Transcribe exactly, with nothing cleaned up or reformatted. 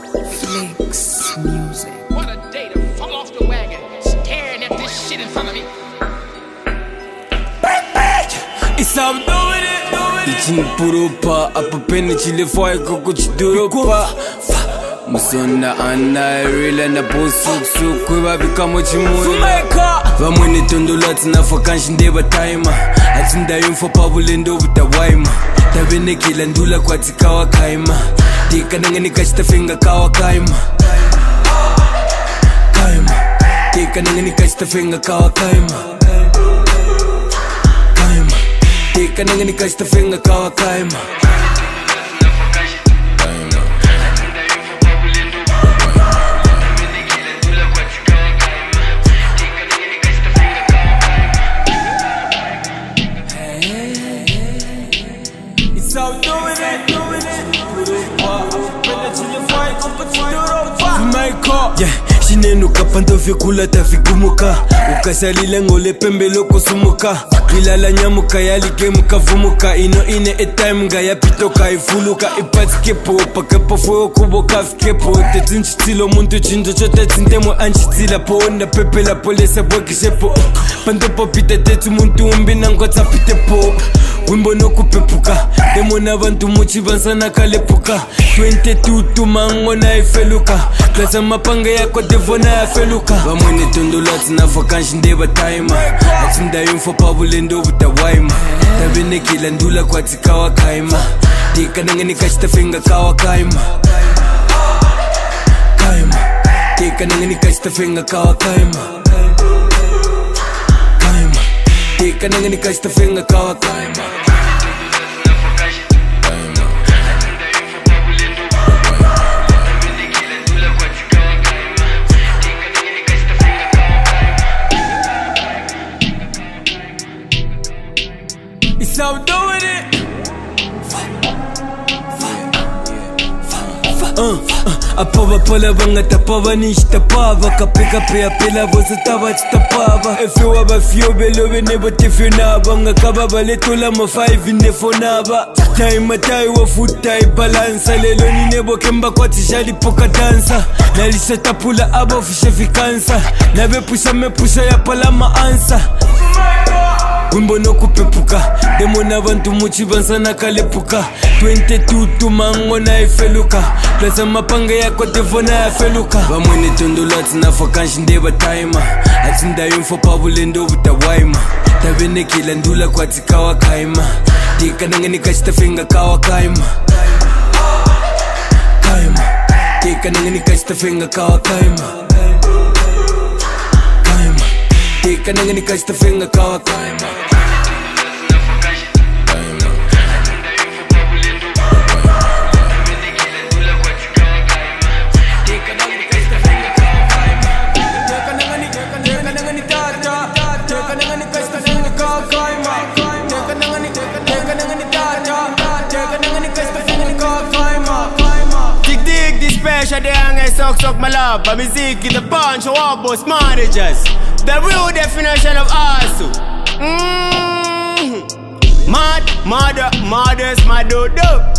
Flex music. What a day to fall off the wagon, staring at this shit in front of me. It's how I'm doing it, doing it. Ichin puro pa, apa peni chile fai koko chiduro pa. Musonda ana real na posuk suk kwe bikamo chimwe. Vamwene tondola tina fakanshi ndeba taima. Atinda yunfa pabulendo buta waima. Tabene kila ndula kwa tikawa kaima. Tika nangani kashita finga kawa kaima. Kaima. Tika nangani kashita finga kawa kaima. Kaima. Tika nangani kashita finga kawa kaima. So doing it, doing it. Yeah, shinenuka panto fikula tafigumuka. Ukasalile ngole pembe loko sumuka. Ilala nyamuka yalike mukavumuka. Ino ine etime nga yapitoka ifuluka. Ipatikepo pakapo fuyo kuboka fikepo. Tetinchitilo muntu chinjo chote tintemo anchitila po. Onda pepe la polesa bwekishepo. Panto popita tetu muntu umbina ngwata pitepo. Wimbo no kupepuka. Demo na bantu muchi bansana kalepuka. twenty-two tumango na ifeluka. Klasa mapanga yako devona ya feluka. Vamwene tondola tina fakanshi ndeba taima. Atinda yunfa pabulendo buta waima. Tabene kila ndula kwa tikawa kaima. Tika nangani kashita finga kawa kaima. Kaima. Tika nangani kashita finga kawa kaima. Kaima. Tika nangani kashita finga kawa kaima. It's how I'm doing it. Uh, uh, apava pala banga tapava nishtapava. Kapeka pea pela vosa tava chitapava. Efe waba fio belo benebo tefio nabanga. Kababa letola ma five in the fonaba. Time tai wa futai balansa. Lelo ni nebo kemba kwa tishali poka dansa. Nalisha tapula aba fishe fikansa. Nabe pusha me pusha ya pala ma ansa. Wimbo no kupepuka. Demo na bantu muchi bansana kalepuka. twenty-two tumango na ifeluka. Klasa mapanga yako devona ya feluka. Vamwene tondola tina fakanshi ndeba taima. Atinda yunfa pabulendo buta waima. Tabene kila ndula kwa tikawa kaima. Tika nangani kashita finga kawa kaima. Kaima. Tika nangani kashita finga kawa kaima. Kaima. Tika nangani kashita finga kawa kaima. Special the youngest suck suck my love. But music is a bunch of wobbles managers. The real definition of hustle. Mmm. Mad, mother, mothers, my dodo.